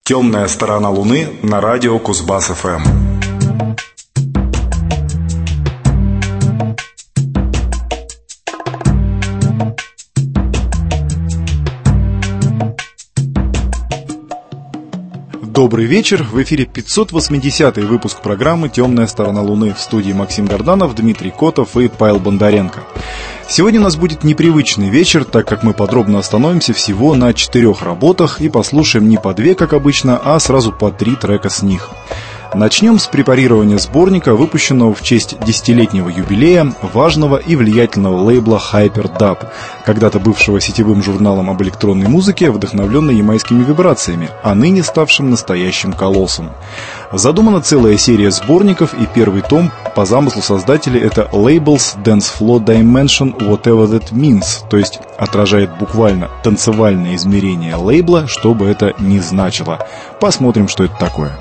Темная сторона Луны на радио Кузбасс-ФМ. Добрый вечер, в эфире 580-й выпуск программы «Темная сторона Луны». В студии Максим Горданов, Дмитрий Котов и Павел Бондаренко. Сегодня у нас будет непривычный вечер, так как мы подробно остановимся всего на 4 работах и послушаем не по 2, как обычно, а сразу по 3 трека с них. Начнем с препарирования сборника, выпущенного в честь 10-летнего юбилея важного и влиятельного лейбла Hyperdub, когда-то бывшего сетевым журналом об электронной музыке, вдохновленной ямайскими вибрациями, а ныне ставшим настоящим колоссом. Задумана целая серия сборников, и первый том по замыслу создателей это Labels Dance Floor Dimension Whatever That Means, то есть отражает буквально танцевальное измерение лейбла, что бы это ни значило. Посмотрим, что это такое.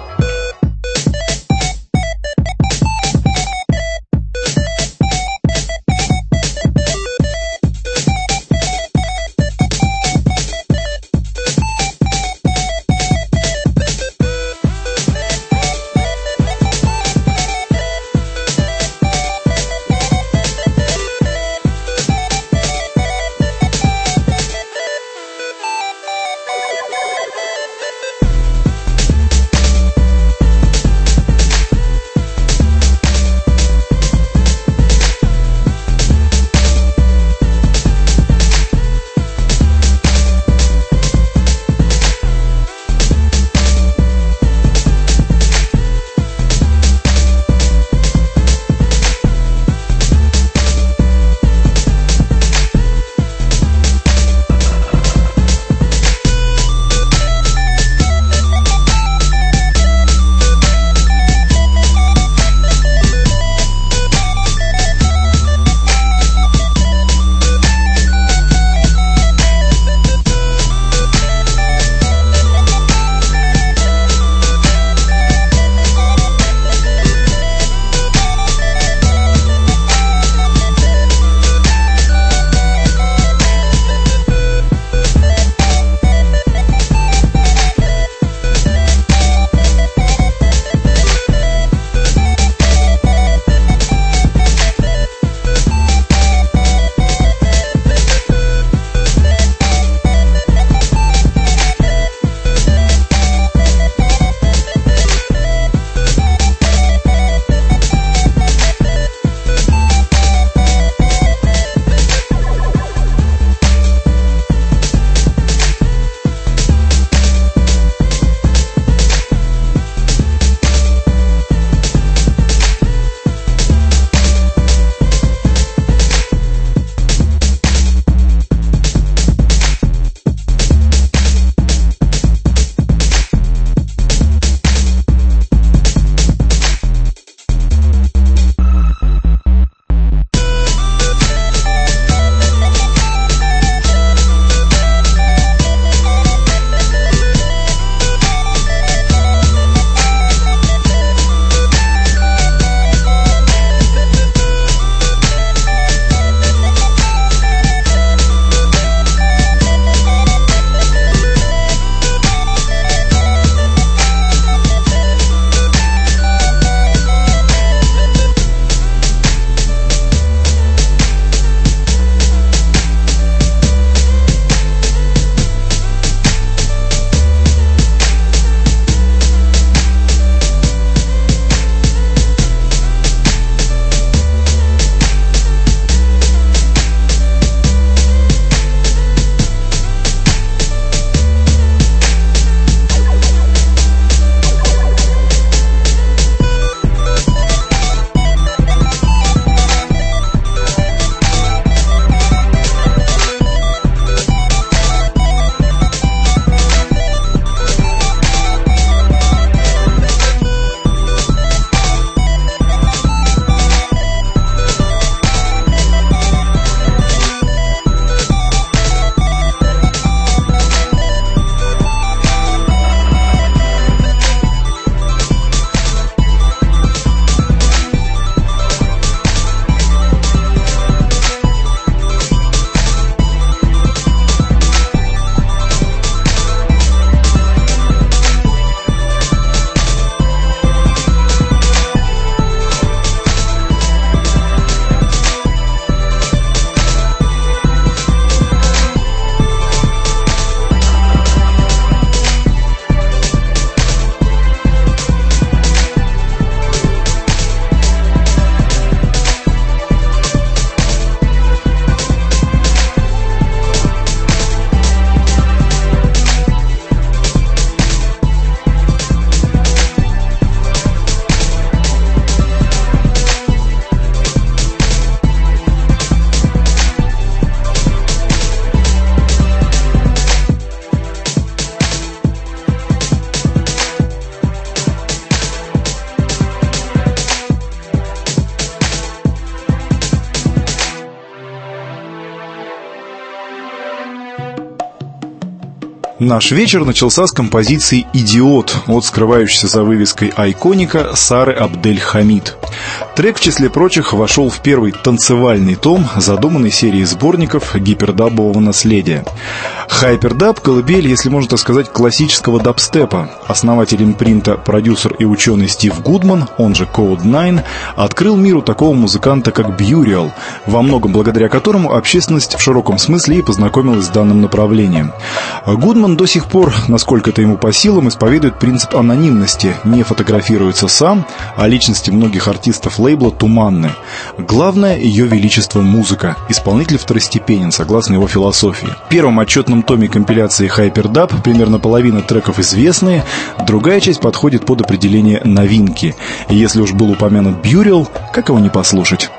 Наш вечер начался с композиции «Идиот» от скрывающейся за вывеской «Айконика» Сары Абдель-Хамид. Трек, в числе прочих, вошел в первый танцевальный том задуманной серии сборников гипердабового наследия. Хайпердаб — колыбель, если можно так сказать, классического дабстепа. Основатель импринта, продюсер и ученый Стив Гудман, он же Code 9, открыл миру такого музыканта, как Бьюриал, во многом благодаря которому общественность в широком смысле и познакомилась с данным направлением. Гудман до сих пор, насколько это ему по силам, исповедует принцип анонимности, не фотографируется сам, а личности многих артистов лейбла туманны. Главное — ее величество музыка, исполнитель второстепенен, согласно его философии. В первом отчетном томе компиляции Hyperdub примерно половина треков известные, другая часть подходит под определение новинки. И если уж был упомянут Бьюриал, как его не послушать?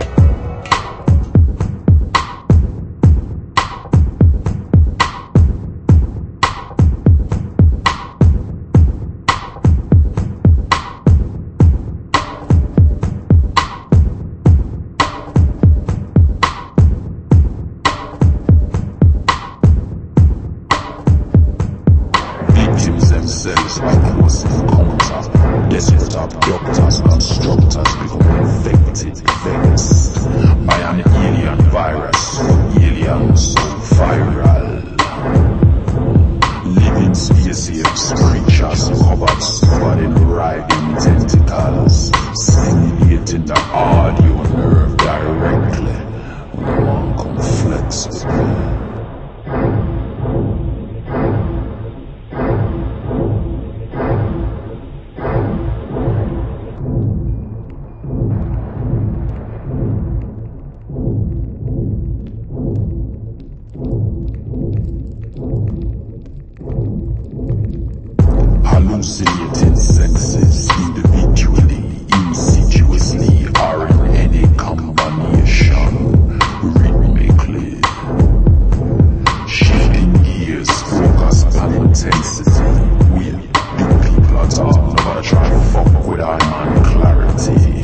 Hallucinating senses, individually, insidiously, are in any combination, rhythmically. Shifting gears, focus on intensity. We, the people at all, nobody try to fuck with our man clarity.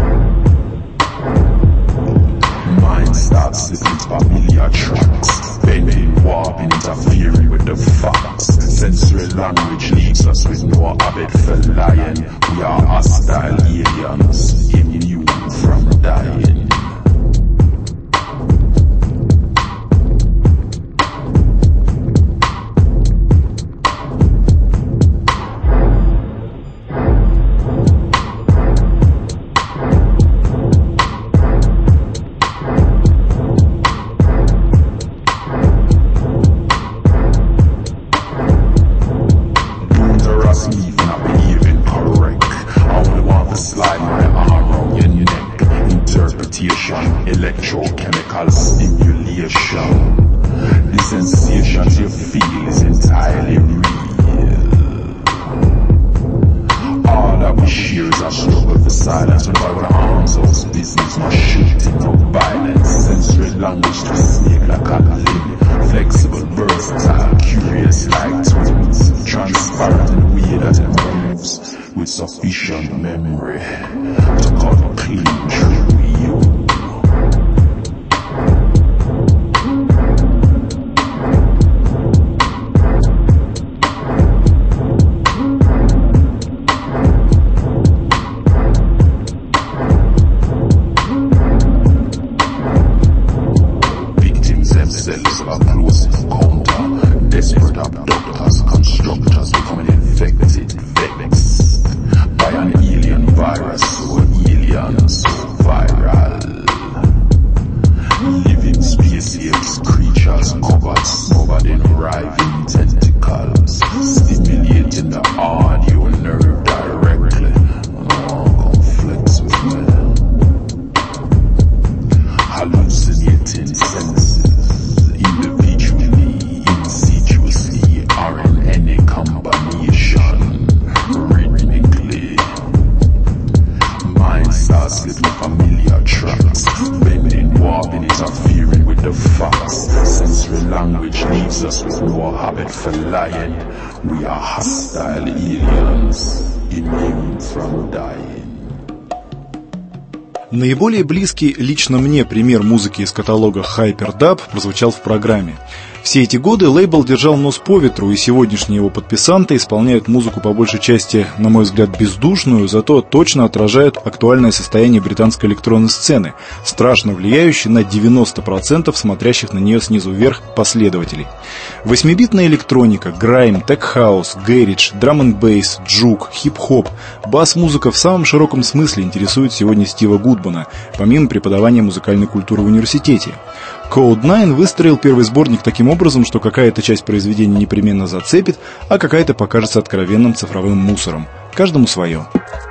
Mind starts listening to familiar tracks, bending, warping, interfering with the facts. Sensory language leaves us with no habit for lying. We are hostile aliens, immune from dying. Electrochemical stimulation. The sensations you feel is entirely real. All that we share is a struggle for silence. When our arms out business, no shooting, no violence. Sensory language to snake like a limb. Flexible, versatile, curious like twins. Transparent in the way that it moves. With sufficient memory to cut clean through you. Наиболее близкий лично мне пример музыки из каталога Hyperdub прозвучал в программе. Все эти годы лейбл держал нос по ветру, и сегодняшние его подписанты исполняют музыку по большей части, на мой взгляд, бездушную, зато точно отражают актуальное состояние британской электронной сцены, страшно влияющей на 90% смотрящих на нее снизу вверх последователей. Восьмибитная электроника, грайм, тек-хаус, гэридж, драм-н-бейс, джук, хип-хоп, бас-музыка в самом широком смысле интересует сегодня Стива Гудмана, помимо преподавания музыкальной культуры в университете. Code 9 выстроил первый сборник таким образом, что какая-то часть произведения непременно зацепит, а какая-то покажется откровенным цифровым мусором. Каждому свое.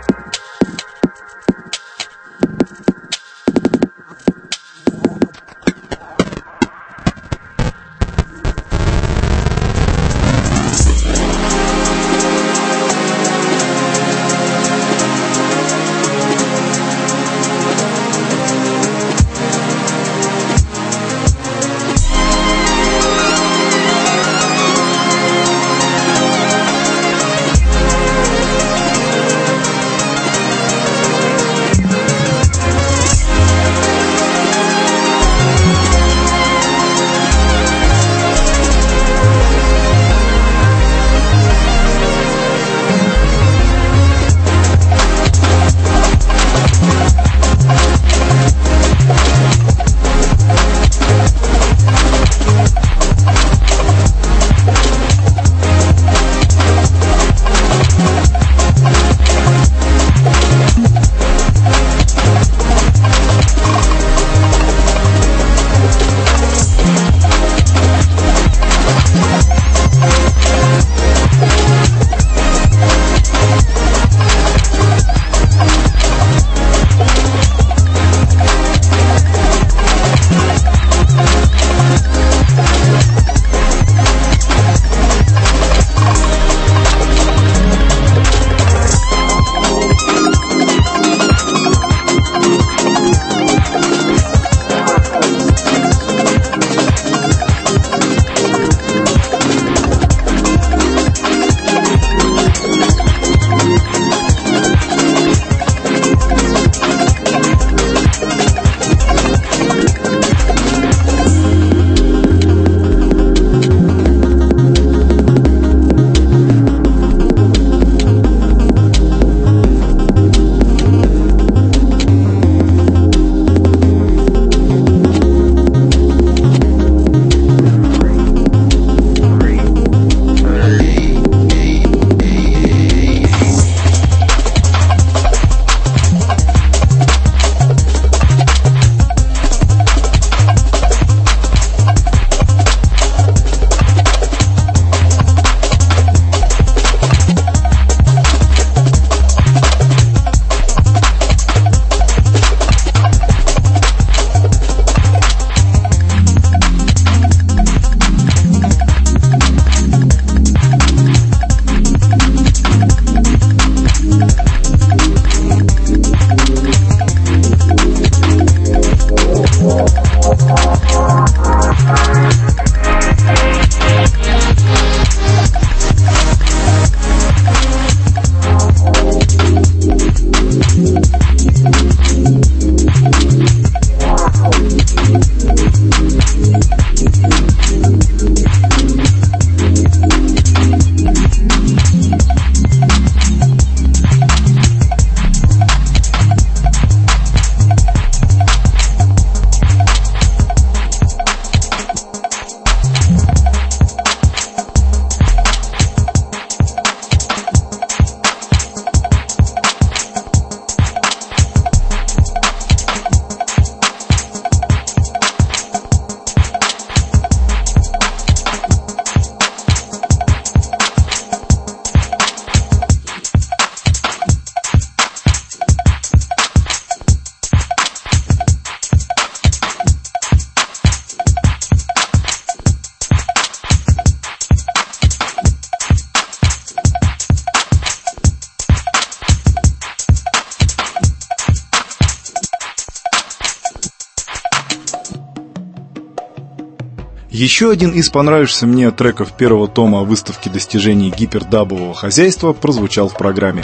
Еще один из понравившихся мне треков первого тома выставки достижений гипердабового хозяйства прозвучал в программе.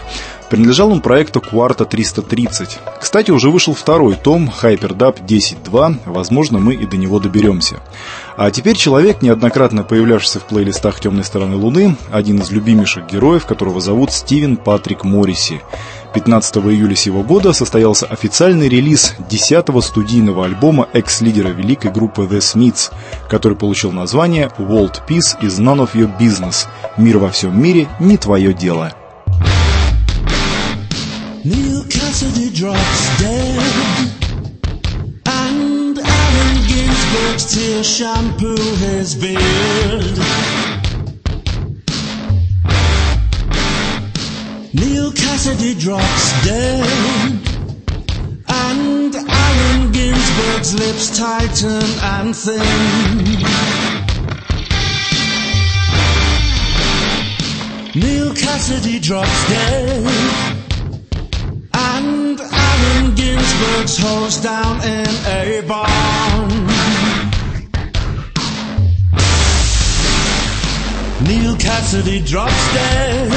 Принадлежал он проекту Quarta 330. Кстати, уже вышел второй том Hyperdub 10.2, возможно, мы и до него доберемся. А теперь человек, неоднократно появлявшийся в плейлистах «Темной стороны Луны», один из любимейших героев, которого зовут Стивен Патрик Морриси. 15 июля сего года состоялся официальный релиз 10-го студийного альбома экс-лидера великой группы The Smiths, который получил название «World Peace is None of Your Business» – «Мир во всем мире не твое дело». Neil Cassidy drops dead, and Allen Ginsberg's tears shampoo his beard. Neil Cassidy drops dead, and Allen Ginsberg's lips tighten and thin. Neil Cassidy drops dead, and Allen Ginsberg's hosed down in a barn. Neil Cassidy drops dead,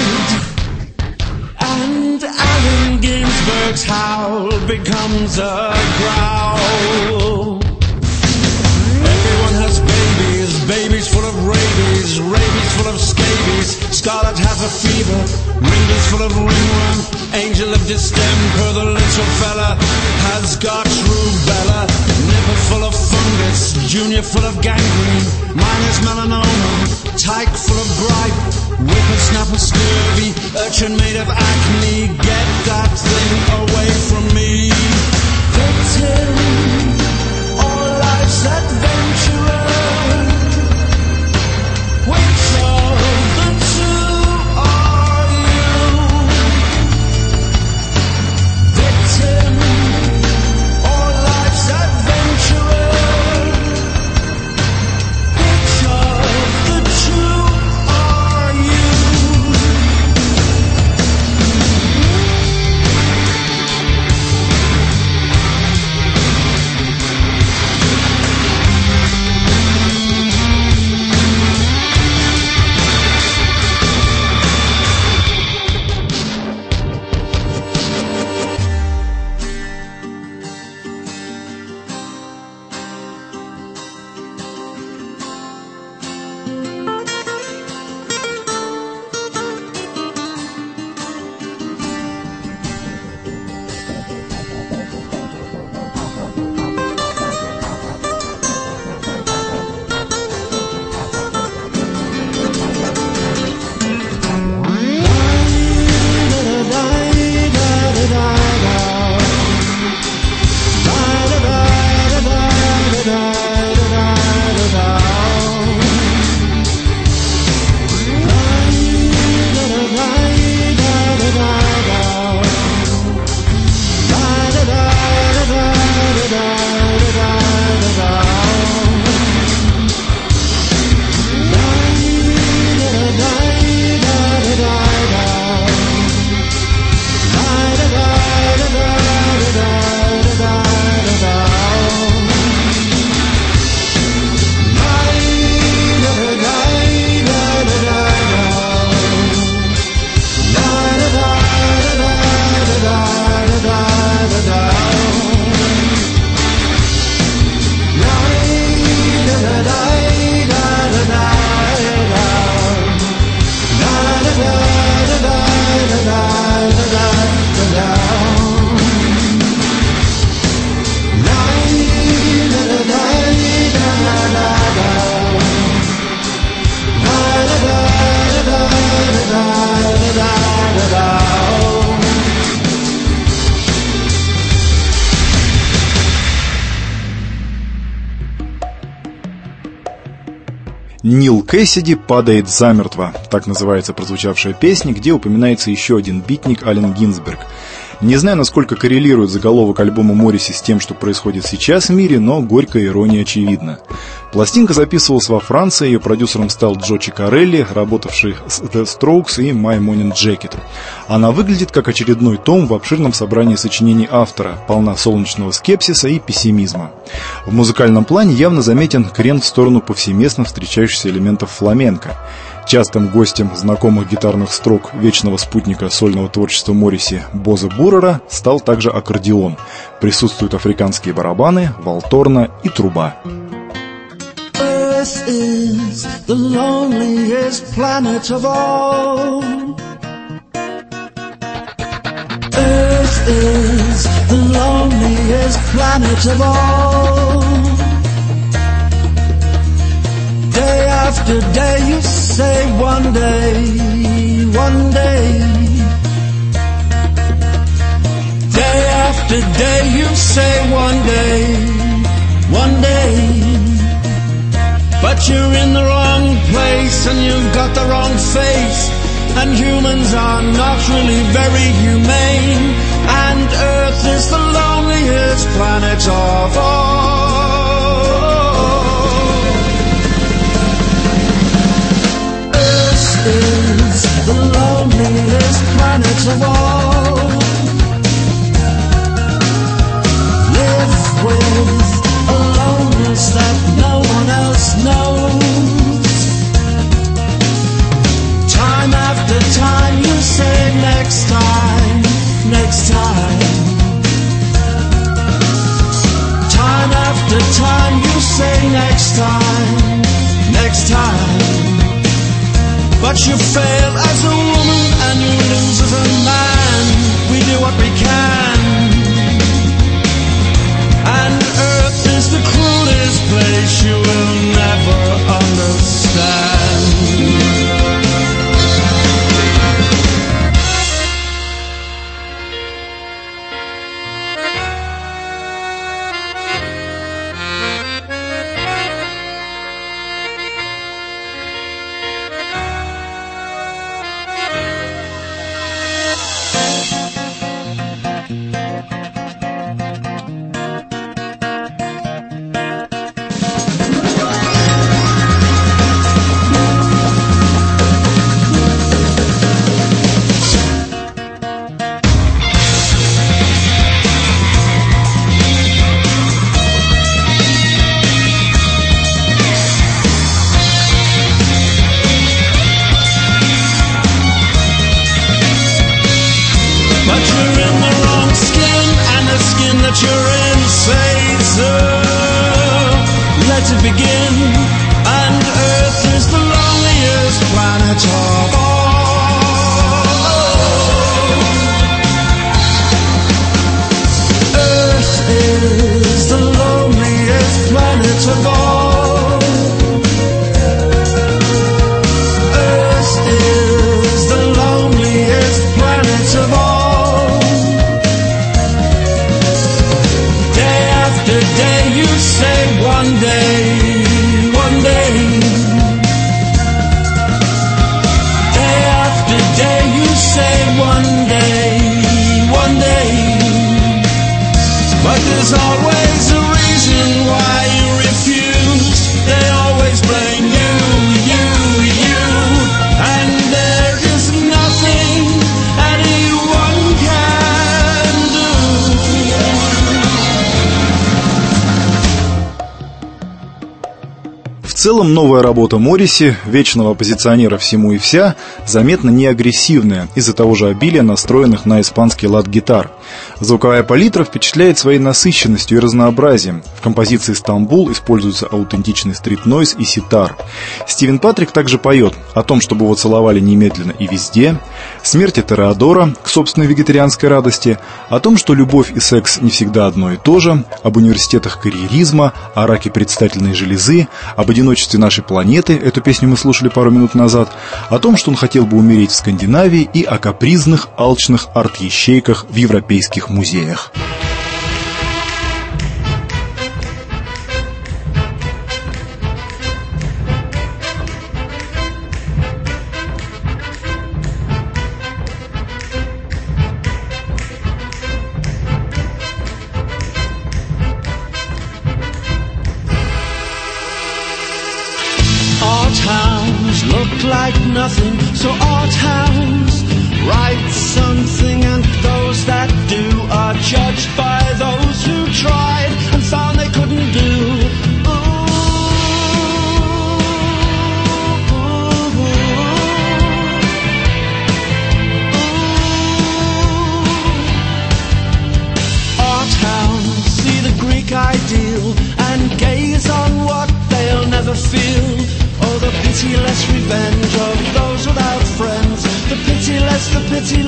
and Allen Ginsberg's howl becomes a growl. Everyone has babies, babies full of rabies, rabies full of scabies. Scarlet has a fever, Ringo's full of ringworm, angel of distemper. The little fella has got rubella, nipper full of fungus, junior full of gangrene, mine is melanoma, tyke full of gripe, whippersnapper scurvy, urchin made of acne. Get that thing away from me. Victim or life's adventurer, which of the two are you? Victim or life's adventurer, which of the two are you? Нил Кэссиди падает замертво. Так называется прозвучавшая песня, где упоминается еще один битник Аллен Гинзберг. Не знаю, насколько коррелирует заголовок альбома Морриси с тем, что происходит сейчас в мире, но горькая ирония очевидна. Пластинка записывалась во Франции, ее продюсером стал Джо Чикарелли, работавший с The Strokes и My Morning Jacket. Она выглядит как очередной том в обширном собрании сочинений автора, полна солнечного скепсиса и пессимизма. В музыкальном плане явно заметен крен в сторону повсеместно встречающихся элементов фламенко. Частым гостем знакомых гитарных строк вечного спутника сольного творчества Морриси Боза Бурера стал также аккордеон. Присутствуют африканские барабаны, валторна и труба. Earth is the loneliest planet of all. Earth is the loneliest planet of all. Day after day you say one day, one day. Day after day you say one day, one day. But you're in the wrong place and you've got the wrong face, and humans are not really very humane, and Earth is the loneliest planet of all. Earth is the loneliest planet of all. Live with a loneliness that no one else knows. Time after time you say next time, next time. Time after time you say next time, next time. But you fail as a woman and you lose as a man. We do what we can, and Earth is the cruelest place you will never understand. В целом, новая работа Морриси, вечного оппозиционера всему и вся, заметно не агрессивная из-за того же обилия настроенных на испанский лад гитар. Звуковая палитра впечатляет своей насыщенностью и разнообразием. В композиции «Стамбул» используются аутентичный стрит-нойз и ситар. Стивен Патрик также поет о том, чтобы его целовали немедленно и везде, смерти Тореадора к собственной вегетарианской радости, о том, что любовь и секс не всегда одно и то же, об университетах карьеризма, о раке предстательной железы, об одиночестве нашей планеты, эту песню мы слушали пару минут назад, о том, что он хотел бы умереть в Скандинавии, и о капризных, алчных арт-ящейках в европейских музеях. Like nothing, so our towns write something, and those that do are judged by those who tried and found they couldn't do. Ooh, ooh, ooh.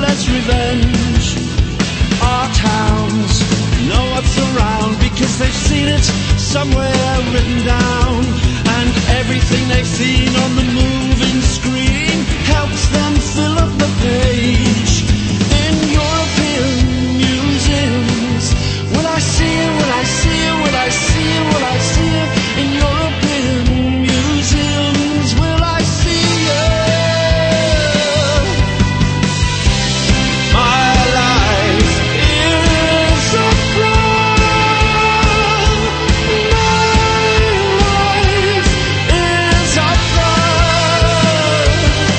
merciless revenge. Our towns know what's around because they've seen it somewhere written down. And everything they've seen on the moving screen helps them fill up the page. In European museums, will I see it, will I see it, will I see it, will I see it? In European museums, will I see it? My life is a flood. My life is a flood.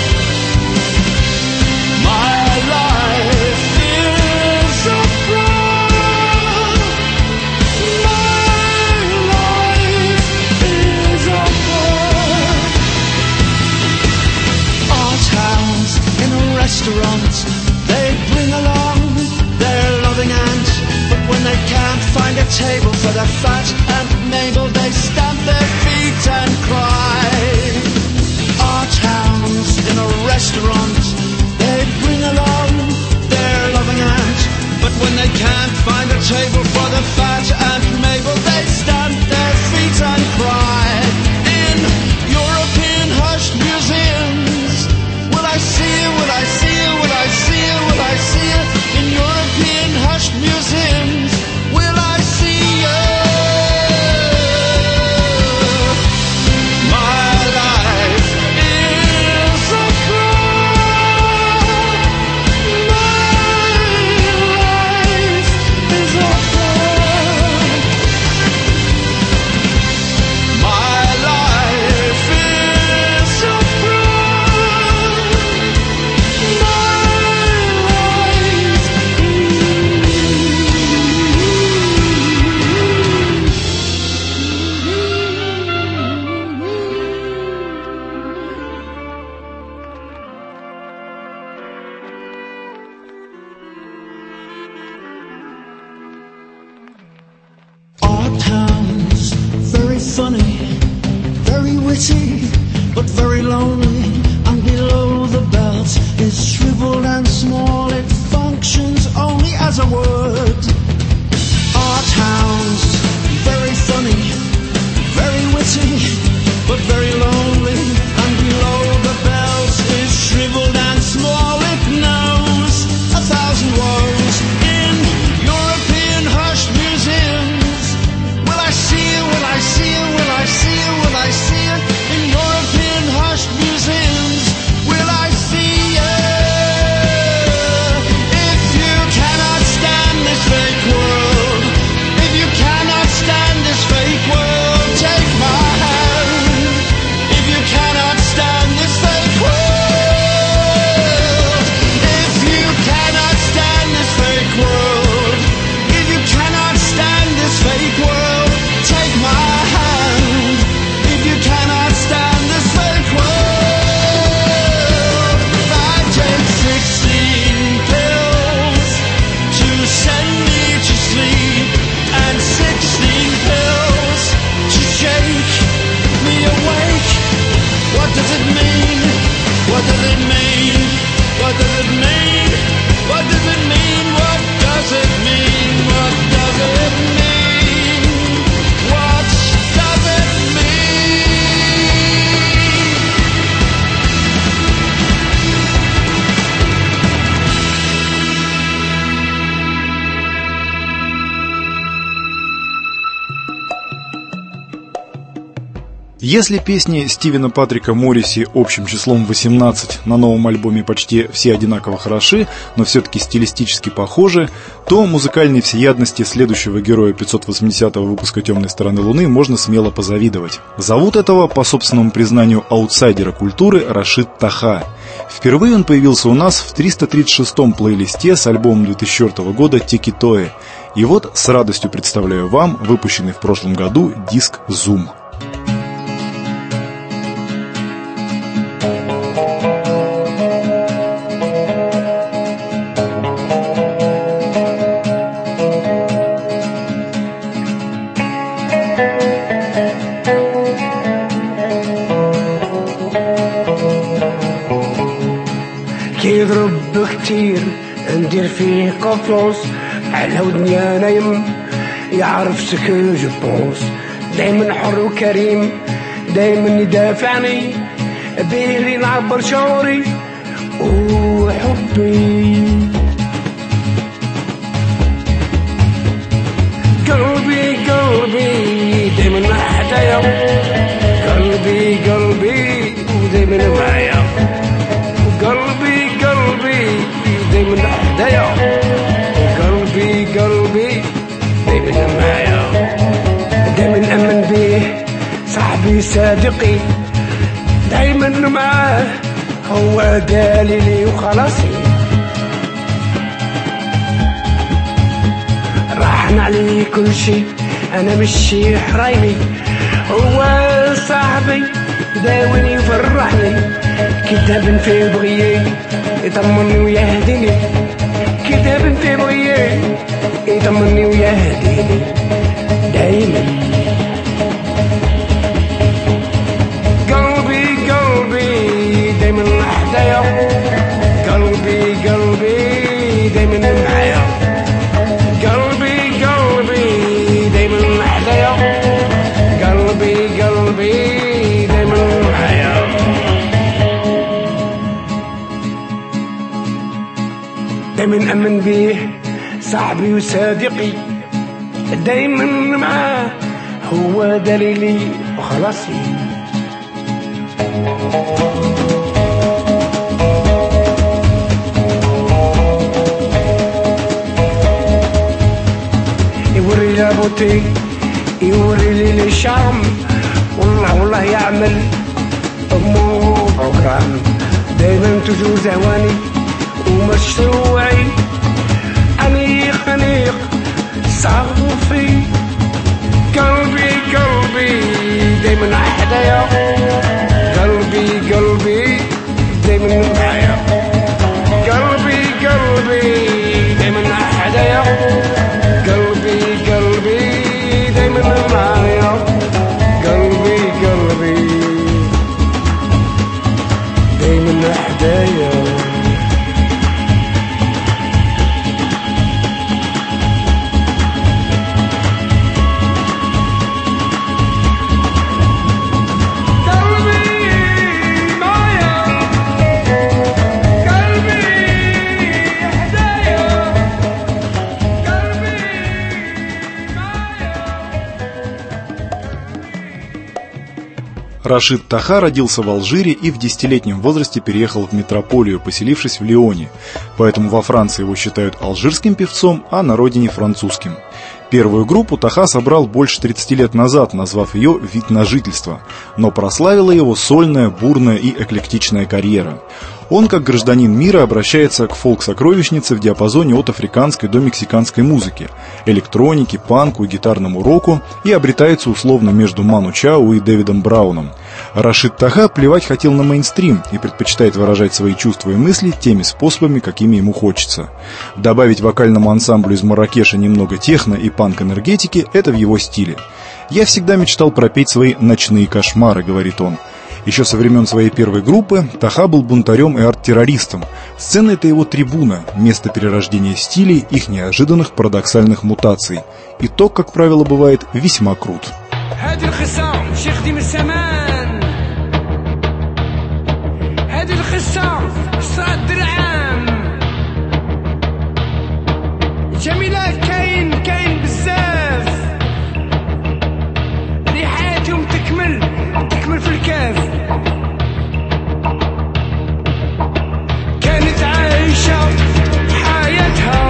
My life is a flood. Our towns in a restaurant, they bring along their loving aunt, but when they can't find a table for the fat Aunt Mabel, they stamp their feet and cry. Our towns in a restaurant, they bring along their loving aunt, but when they can't find a table for the fat Aunt Mabel, they stamp their feet and cry. In European hushed museums, will I see it, will I see it, will I see it, will I see it? In European hushed museums, will I see it? My life is a flood. My life is a flood. My life is a flood. Our town's very funny, very witty, but very lonely. And below the belt is shriveled and small. It functions only as a word. Our town's very funny, very witty, but very lonely. And below the belt is shriveled and small. It knows 1,000 woes. In European hushed museums, will I see it, will I see it, will I see it, will I see it? In European hushed museums, will I see it? If you cannot stand this fake world, if you cannot stand this fake world, take my hand. If you cannot stand this fake world, if you cannot stand this fake world, if you cannot stand this fake world, take my hand. If you cannot stand this fake world, I take 16 pills to send me to sleep, and 16 pills to shake me awake. What does it mean? What does it mean? What does it mean? What does it mean? What does it mean? What does it mean? What does it mean? Если песни Стивена Патрика Морриси общим числом 18 на новом альбоме почти все одинаково хороши, но все-таки стилистически похожи, то музыкальной всеядности следующего героя 580-го выпуска «Темной стороны Луны» можно смело позавидовать. Зовут этого, по собственному признанию аутсайдера культуры, Рашид Таха. Впервые он появился у нас в 336-м плейлисте с альбомом 2004 года «Тики-Toe». И вот с радостью представляю вам выпущенный в прошлом году диск «Zoom». كيضرب كتير ندير فيه كونفونس على ودني نايم يعرف سكو جو بونس دايما حر وكريم دايما يدافعني بيه لي نعبر شعوري وحبي قلبي قلبي دايما حدايا قلبي قلبي ودايما معايا قلبي قلبي دايما حدايا قلبي قلبي دايما معايا دايما أمن بيه صاحبي صادقي دايما معاه هو دليلي وخلاصي راحن عليه كل شي انا مشي حرايمي هو صاحبي داويني وفرحني كتاب في بغيي يطمني ويهديني كتاب في بغيي يطمني ويهديني دايما قلبي قلبي دايما حدايا قلبي قلبي دايما معايا قلبي قلبي دايما حدايا قلبي قلبي دايما معايا دايما أمن بيه صاحبي وصديقي دايما معاه هو دليلي وخلاصي يوري لابوتي يوري لي الشام والله والله يعمل أمو بروجرام دايما تجو زواني ومشروعي أنيق أنيق صافي قلبي قلبي دايما حدايا قلبي قلبي دايما معايا قلبي قلبي دايما حدايا قلبي قلبي دايما معايا قلبي قلبي دايما حدايا Рашид Таха родился в Алжире и в 10-летнем возрасте переехал в метрополию, поселившись в Лионе. Поэтому во Франции его считают алжирским певцом, а на родине французским. Первую группу Таха собрал больше 30 лет назад, назвав ее «Вид на жительство». Но прославила его сольная, бурная и эклектичная карьера. Он, как гражданин мира, обращается к фолк-сокровищнице в диапазоне от африканской до мексиканской музыки, электронике, панку и гитарному року и обретается условно между Ману Чао и Дэвидом Брауном. Рашид Таха плевать хотел на мейнстрим и предпочитает выражать свои чувства и мысли теми способами, какими ему хочется. Добавить вокальному ансамблю из Марракеша немного техно и панк-энергетики – это в его стиле. «Я всегда мечтал пропеть свои ночные кошмары», – говорит он. Еще со времен своей первой группы Таха был бунтарем и арт-террористом. Сцена – это его трибуна, место перерождения стилей, их неожиданных парадоксальных мутаций. И то, как правило, бывает весьма крут. تكمل في الكاف كانت عايشة حياتها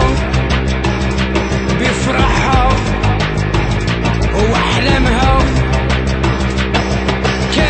بفرحها وأحلامها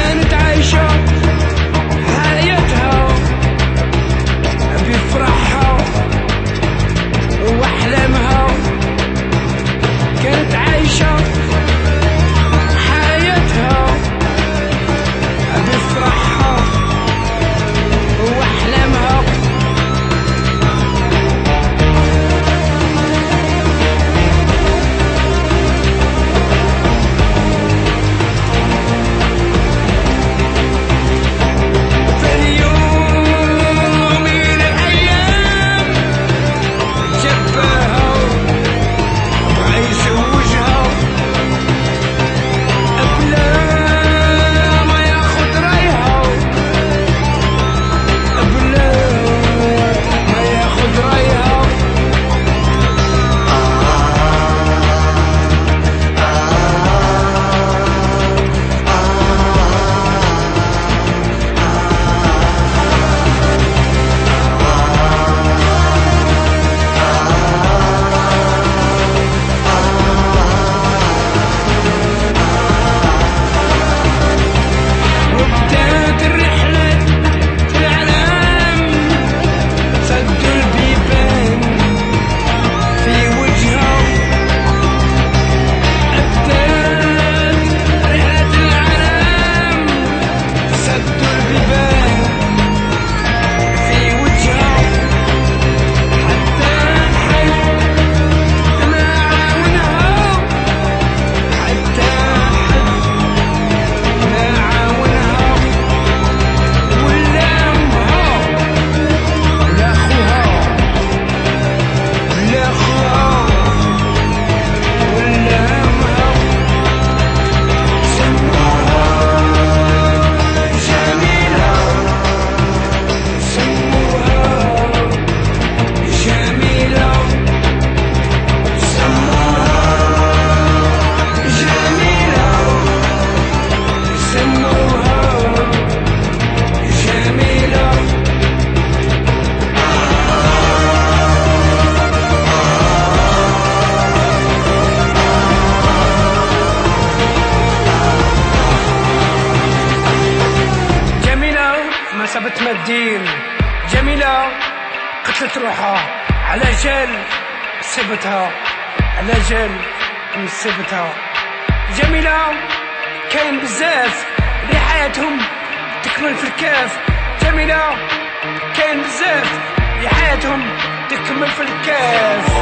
الدين. جميلة قتلت روحها على جال سبتها، على جال سبتها. جميلة كاين بزاف اللي حياتهم تكمل في الكاف. جميلة كاين بزاف اللي حياتهم تكمل في الكاف.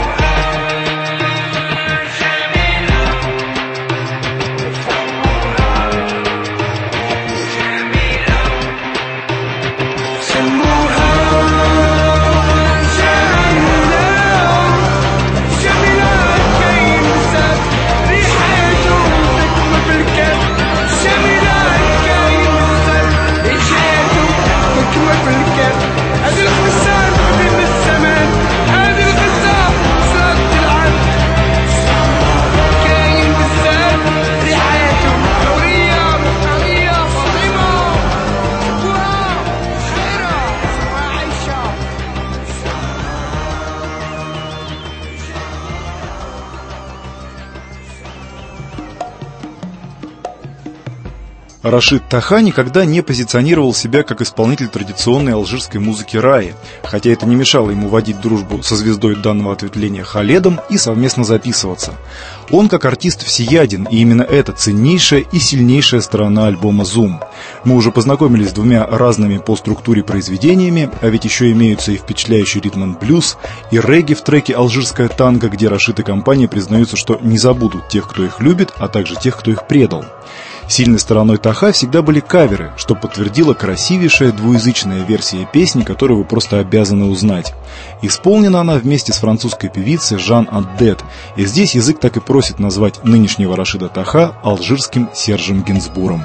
Рашид Таха никогда не позиционировал себя как исполнитель традиционной алжирской музыки раи, хотя это не мешало ему водить дружбу со звездой данного ответвления Халедом и совместно записываться. Он как артист всеяден, и именно это ценнейшая и сильнейшая сторона альбома «Зум». Мы уже познакомились с двумя разными по структуре произведениями, а ведь еще имеются и впечатляющий ритм-н-блюз, и регги в треке «Алжирская танго», где Рашид и компания признаются, что не забудут тех, кто их любит, а также тех, кто их предал. Сильной стороной Таха всегда были каверы, что подтвердила красивейшая двуязычная версия песни, которую вы просто обязаны узнать. Исполнена она вместе с французской певицей Жан Аддет, и здесь язык так и просит назвать нынешнего Рашида Таха алжирским Сержем Гинзбуром.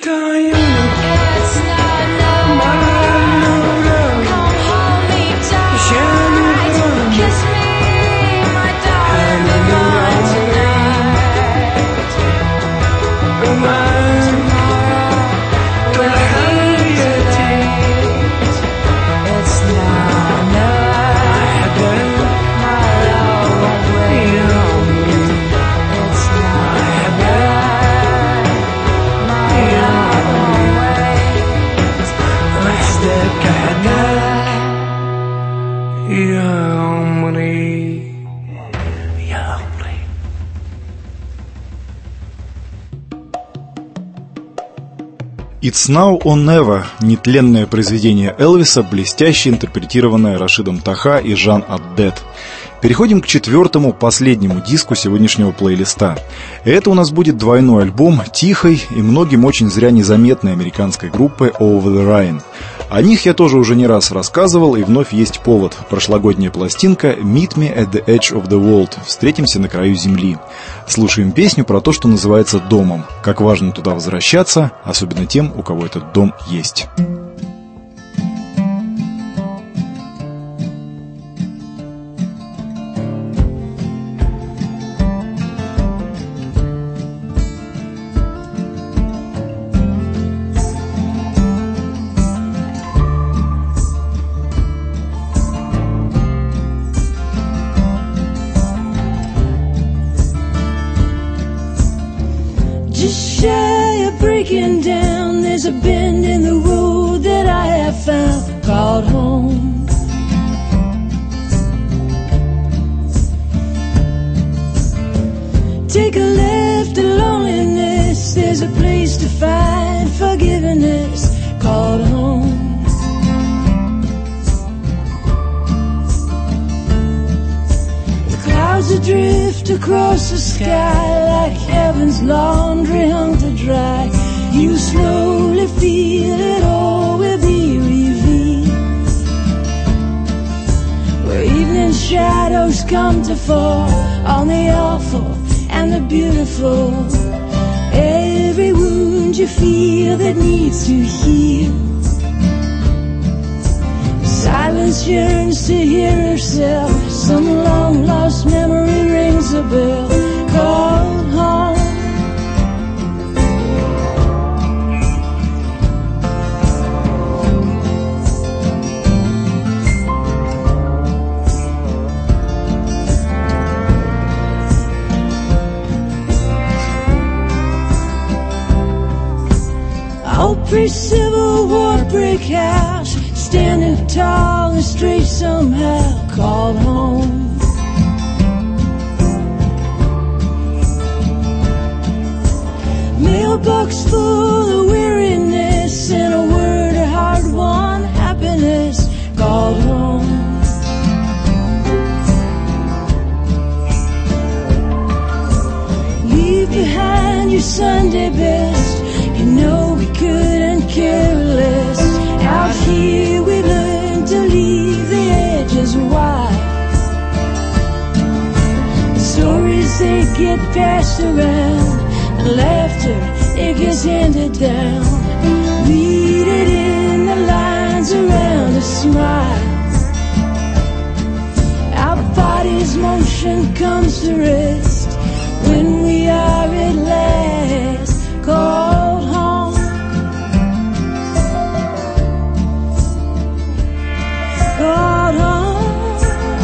«It's Now or Never» – нетленное произведение Элвиса, блестяще интерпретированное Рашидом Таха и Жан Аддет. Переходим к четвертому, последнему диску сегодняшнего плейлиста. Это у нас будет двойной альбом тихой и многим очень зря незаметной американской группы Over the Rhine. О них я тоже уже не раз рассказывал, и вновь есть повод. Прошлогодняя пластинка «Meet me at the edge of the world» – «Встретимся на краю земли». Слушаем песню про то, что называется домом. Как важно туда возвращаться, особенно тем, у кого этот дом есть. There's a bend in the road that I have found called home. Take a left to loneliness. There's a place to find forgiveness called home. The clouds adrift across the sky like heaven's laundry hung to dry. You slowly feel it all will be revealed, where evening shadows come to fall on the awful and the beautiful. Every wound you feel that needs to heal. Silence yearns to hear herself. Some long lost memory rings a bell called home. Pre-Civil War brick house, standing tall and straight somehow, called home. Mailbox full of weariness and a word of hard-won happiness, called home. Leave behind your Sunday best. You know we couldn't care less. Out here we learn to leave the edges wide. The stories they get passed around, and laughter it gets handed down. Read it in the lines around a smile. Our body's motion comes to rest when we are at last called home. Called home.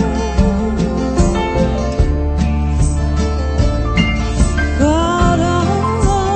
Called home.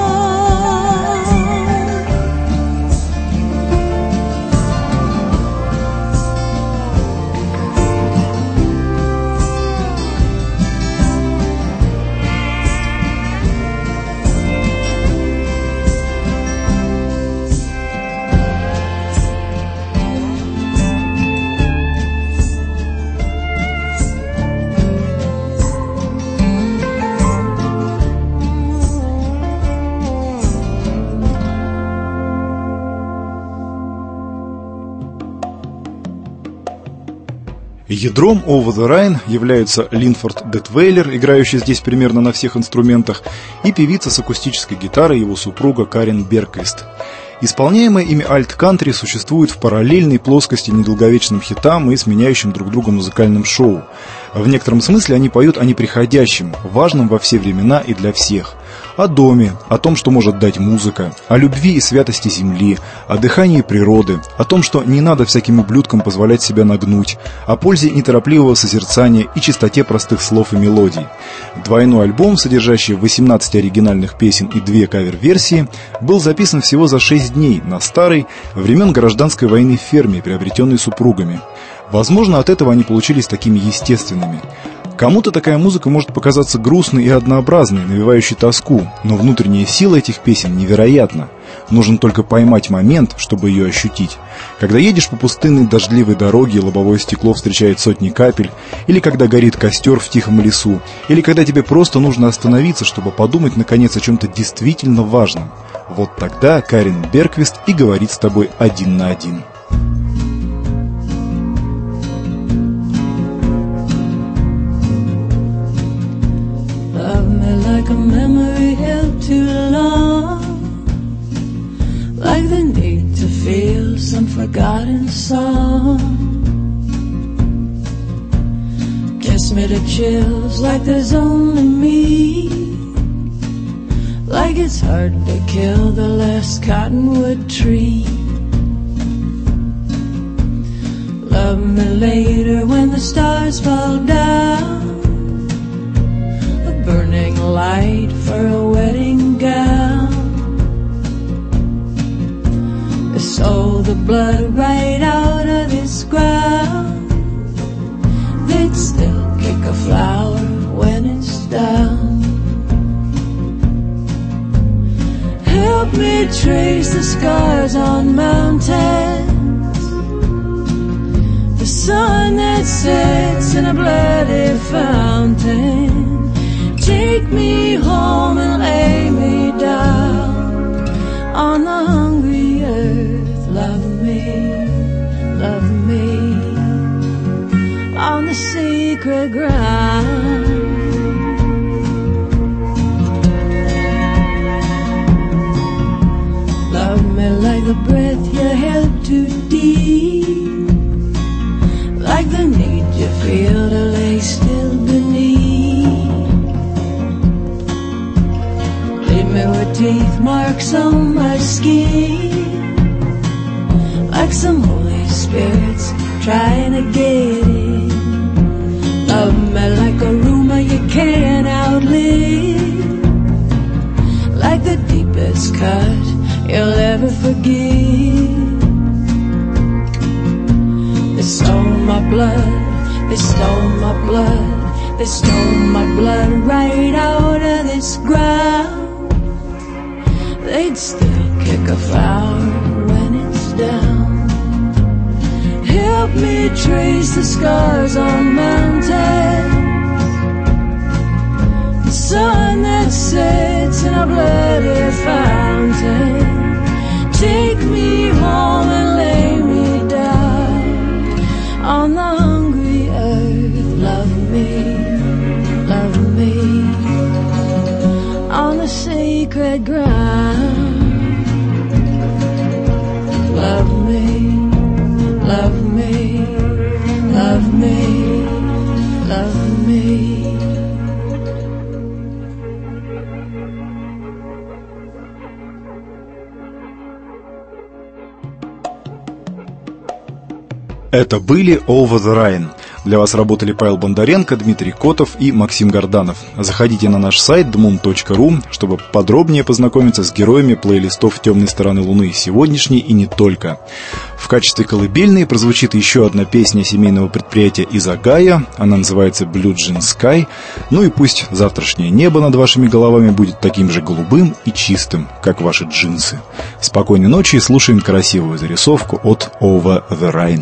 Ядром Over the Rhine являются Линфорд Детвейлер, играющий здесь примерно на всех инструментах, и певица с акустической гитарой, его супруга Карен Берквист. Исполняемые ими альт-кантри существует в параллельной плоскости недолговечным хитам и сменяющим друг друга музыкальным шоу. В некотором смысле они поют о неприходящем, важном во все времена и для всех. О доме, о том, что может дать музыка, о любви и святости земли, о дыхании природы, о том, что не надо всяким ублюдкам позволять себя нагнуть, о пользе неторопливого созерцания и чистоте простых слов и мелодий. Двойной альбом, содержащий 18 оригинальных песен и 2 кавер-версии, был записан всего за 6 дней на старой, времен гражданской войны ферме, приобретенной супругами. Возможно, от этого они получились такими естественными. Кому-то такая музыка может показаться грустной и однообразной, навевающей тоску, но внутренняя сила этих песен невероятна. Нужно только поймать момент, чтобы ее ощутить. Когда едешь по пустынной дождливой дороге, лобовое стекло встречает сотни капель, или когда горит костер в тихом лесу, или когда тебе просто нужно остановиться, чтобы подумать наконец о чем-то действительно важном. Вот тогда Карен Берквист и говорит с тобой один на один. Like a memory held too long, like the need to feel some forgotten song. Kiss me to chills like there's only me, like it's hard to kill the last cottonwood tree. Love me later when the stars fall down, burning light for a wedding gown. So the blood right out of this ground, they'd still kick a flower when it's down. Help me trace the scars on mountains, the sun that sets in a bloody fountain. Take me home and lay me down on the hungry earth. Love me on the sacred ground. Love me like the breath you held too deep, like the need you feel to lay still beneath. With teeth marks on my skin, like some Holy Spirits trying to get in. Love me like a rumor you can't outlive, like the deepest cut you'll ever forgive. They stole my blood, they stole my blood, they stole my blood right out of this ground. They'd still kick a flower when it's down. Help me trace the scars on mountains, the sun that sets in a bloody fountain. Take me home and lay me down on the hungry earth. Love me on the sacred ground. Love me, love me, love me, love me. Это были Over the Rhine. Для вас работали Павел Бондаренко, Дмитрий Котов и Максим Горданов. Заходите на наш сайт dmoon.ru, чтобы подробнее познакомиться с героями плейлистов «Темной стороны Луны» сегодняшней и не только. В качестве колыбельной прозвучит еще одна песня семейного предприятия из Огайо. Она называется Blue Jean Sky. Ну и пусть завтрашнее небо над вашими головами будет таким же голубым и чистым, как ваши джинсы. Спокойной ночи и слушаем красивую зарисовку от Over the Rhine.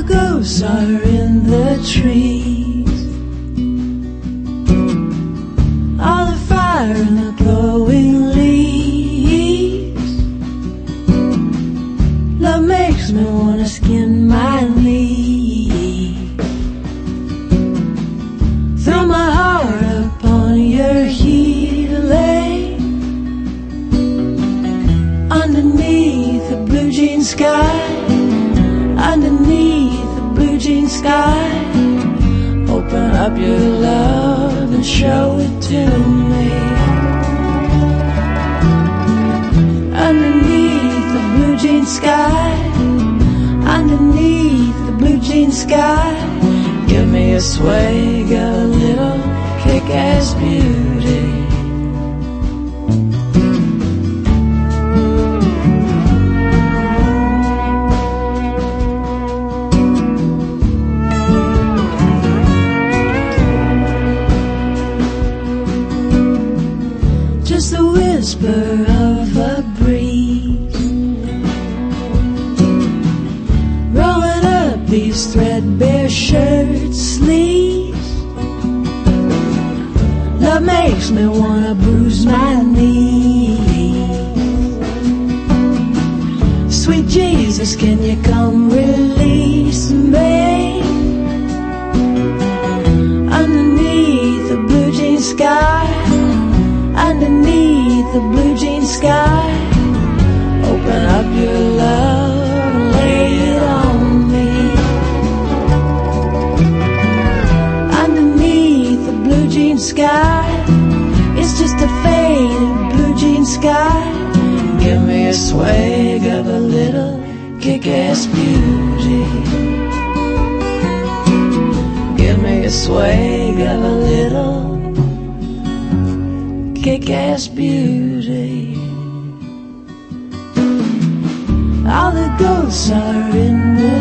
the ghosts are in the trees. All the fire and the glowing leaves. Love makes me wanna skin my knees. Throw my heart upon your healing. Underneath the blue jean sky. Underneath the blue jean sky. Open up your love and show it to me. Underneath the blue jean sky. Underneath the blue jean sky. Give me a swag, a little kick-ass beauty. Just the whisper of a breeze, rolling up these threadbare shirt sleeves. Love makes me wanna bruise my knees. Sweet Jesus, can you come release me? Underneath the blue jean sky. Underneath the blue jean sky. Open up your love and lay it on me. Underneath the blue jean sky. It's just a faded blue jean sky. Give me a swag of a little kick-ass beauty. Give me a swag of a little kick-ass beauty. All the ghosts are in the